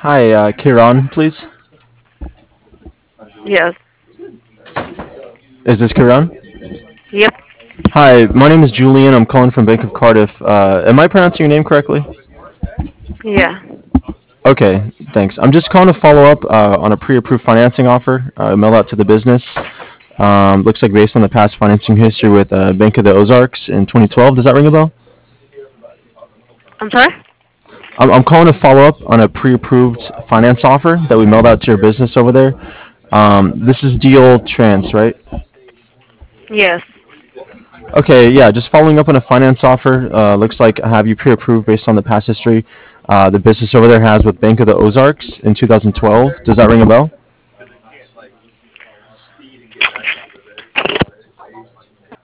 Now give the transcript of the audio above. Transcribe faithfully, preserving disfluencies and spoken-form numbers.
Hi, uh, Kiran, please. Yes. Is this Kiran? Yep. Hi, my name is Julian. I'm calling from Bank of Cardiff. Uh, am I pronouncing your name correctly? Yeah. Okay, thanks. I'm just calling to follow up uh, on a pre-approved financing offer uh, mailed out to the business. Um, looks like based on the past financing history with uh, Bank of the Ozarks in twenty twelve. Does that ring a bell? I'm sorry? I'm, I'm calling to follow up on a pre-approved finance offer that we mailed out to your business over there. Um, this is Deal Trans, right? Yes. Okay, yeah, just following up on a finance offer. Uh, looks like I have you pre-approved based on the past history uh, the business over there has with Bank of the Ozarks in two thousand twelve. Does that ring a bell?